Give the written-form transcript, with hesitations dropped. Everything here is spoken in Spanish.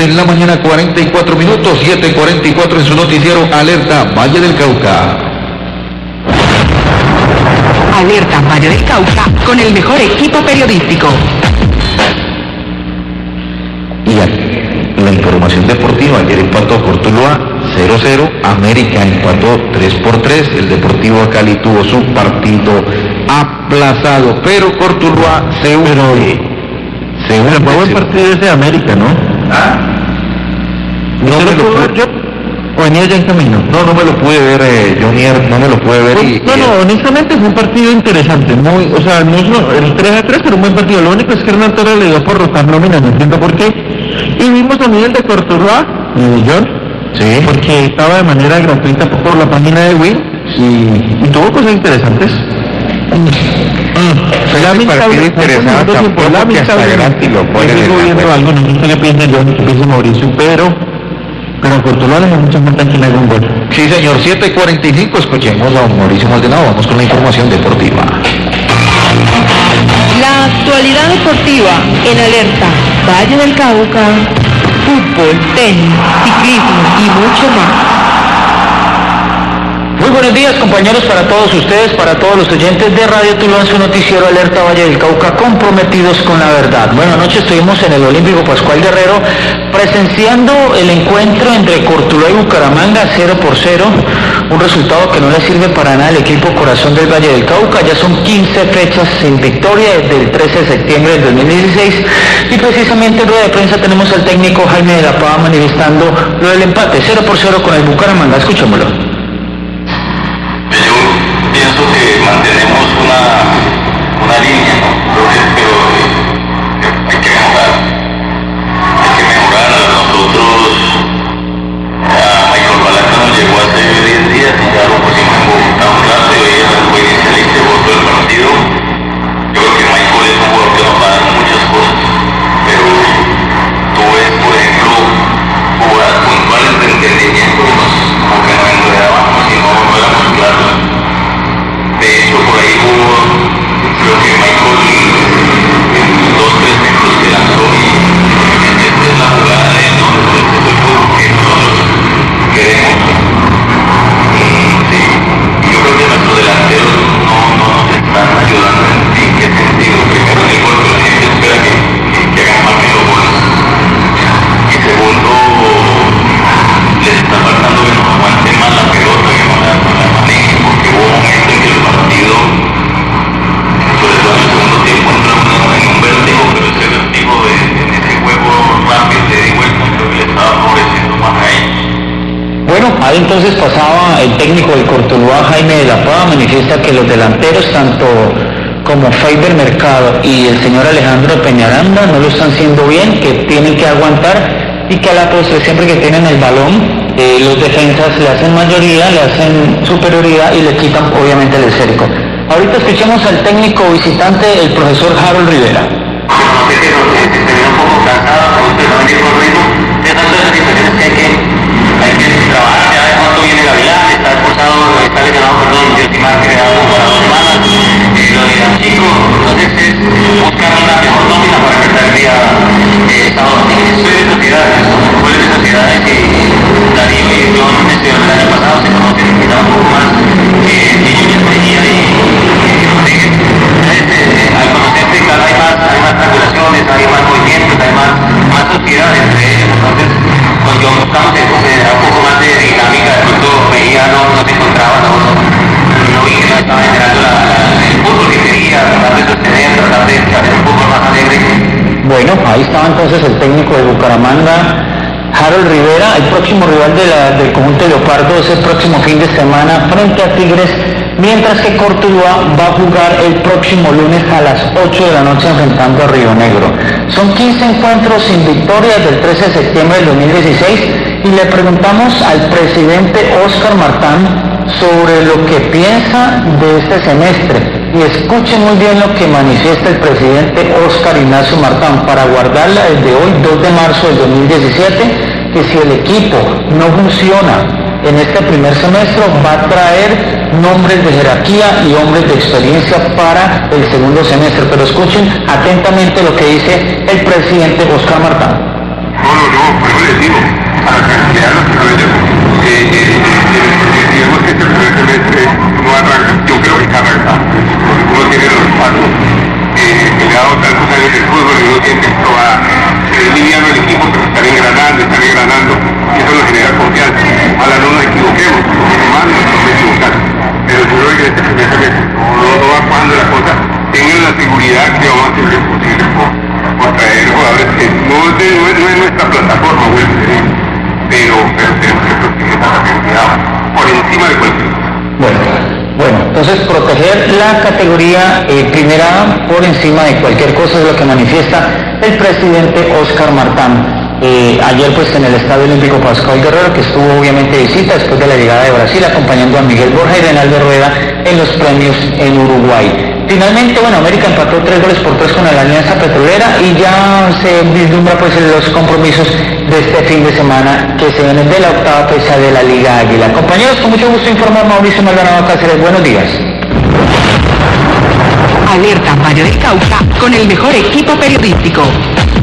en la mañana, 44 minutos, 7:44 en su noticiero Alerta Valle del Cauca. Alerta Valle del Cauca con el mejor equipo periodístico. Y aquí, la información deportiva, ayer empató Cortuluá 0-0, América empató 3-3, el Deportivo Cali tuvo su partido aplazado, pero Cortuluá se une. Fue buen partido ese de América, ¿no? No me lo pude, ¿O venía ya en camino? no me lo pude ver, Jonier, no me lo pude ver. Honestamente fue un partido interesante, no el 3-3, pero un buen partido. Lo único es que Hernán Torres le dio por rotar nómina, no entiendo por qué. Y vimos también el de Cortuluá, John, sí, porque estaba de manera gratuita por la página de Wii y tuvo cosas interesantes. Partido interesante, tampoco que hasta adelante lo ponen en la viendo algo, no sé qué piensa John, qué piensa Mauricio, pero Cortuluá le da mucha falta que le haga un gol. Sí, señor, 7:45, escuchemos a Mauricio Maldonado, vamos con la información deportiva. La actualidad deportiva en Alerta Valle del Cauca, fútbol, tenis, ciclismo y mucho más. Muy buenos días, compañeros, para todos ustedes, para todos los oyentes de Radio Tuluá, su noticiero Alerta Valle del Cauca, comprometidos con la verdad. Bueno, anoche estuvimos en el Olímpico Pascual Guerrero presenciando el encuentro entre Cortuluá y Bucaramanga 0-0, un resultado que no le sirve para nada al equipo Corazón del Valle del Cauca. Ya son 15 fechas sin victoria desde el 13 de septiembre del 2016 y precisamente en rueda de prensa tenemos al técnico Jaime de la Pava manifestando lo del empate 0-0 con el Bucaramanga. Escuchémoslo. Pienso que mantenemos una línea, ¿no? Pero hay que mejorar. Nosotros, Michael Balaca nos llegó hace 10 días y ya lo pusimos en Bogotá un rato y hoy fue inicialista y votó el partido. Yo creo que Michael es un jugador que nos va a dar muchas cosas, pero tú ves, por ejemplo, jugadas puntuales de entendimiento, como que nos enredábamos y no éramos claros. De hecho, por ahí hubo, creo que Michael, en 2-3 metros que lanzó y esta es la jugada de él, ¿no? Este es el juego que nosotros queremos. Sí, y yo creo que nuestros delanteros no nos están ayudando en qué sentido. Primero, en el gol, la gente espera que hagan más que los goles. Y segundo, les está faltando que nos aguanten más la pelota, que no la manejen, porque hubo momentos en que el partido, sobre todo en el segundo tiempo, entramos en un vértigo, pero ese vértigo en ese juego rápido de vuelta creo que le estaba favoreciendo más a ellos. Bueno, ahí entonces pasaba el técnico del Cortuluá, Jaime de la Pava, manifiesta que los delanteros, tanto como Faber Mercado y el señor Alejandro Peñaranda, no lo están haciendo bien, que tienen que aguantar y que a la postre, siempre que tienen el balón, los defensas le hacen mayoría, le hacen superioridad y le quitan obviamente el cerco. Ahorita escuchemos al técnico visitante, el profesor Harold Rivera. No sé que se ve un poco cansado, pero no venir por ritmo. Esas son las situaciones que hay que trabajar. Ya de cuánto viene Gavilán, está expulsado, está lesionado, perdón, Yotimar quedado para 2 semanas. Lo dirán chicos, entonces es buscar una mejor nómina para que tal día sábado. Soy de sociedades, fue de sociedades y Darío y yo el año pasado se conocen quizá un poco más y yo tenía y Rodríguez. Entonces, al conocerse, claro, hay más triangulaciones, hay más movimientos, hay más sociedad entre ellos. Entonces, con John buscamos eso, se da un poco más de dinámica, de pronto veía, no se encontraba, no vi que no estaba generando el fútbol que quería, tratar de sostener, tratar de hacer un poco más alegre. Bueno, ahí estaba entonces el técnico de Bucaramanga, Harold Rivera. El próximo rival del conjunto Leopardo es el próximo fin de semana frente a Tigres, mientras que Cortuluá va a jugar el próximo lunes a las 8 de la noche enfrentando a Río Negro. Son 15 encuentros sin victoria desde el 13 de septiembre del 2016 y le preguntamos al presidente Óscar Martán sobre lo que piensa de este semestre. Y escuchen muy bien lo que manifiesta el presidente Óscar Ignacio Martán para guardarla desde hoy, 2 de marzo del 2017, que si el equipo no funciona en este primer semestre va a traer nombres de jerarquía y hombres de experiencia para el segundo semestre. Pero escuchen atentamente lo que dice el presidente Óscar Martán. No, primero proteger la categoría primera por encima de cualquier cosa, es lo que manifiesta el presidente Oscar Martán. Ayer pues en el Estadio Olímpico Pascual Guerrero, que estuvo obviamente de visita después de la llegada de Brasil, acompañando a Miguel Borja y Reinaldo Rueda en los premios en Uruguay. Finalmente, bueno, América empató 3-3 con la Alianza Petrolera y ya se vislumbra pues los compromisos de este fin de semana que se vienen de la octava fecha de la Liga Águila. Compañeros, con mucho gusto informar Mauricio Maldonado Cáceres. Buenos días. Alerta Valle del Cauca con el mejor equipo periodístico.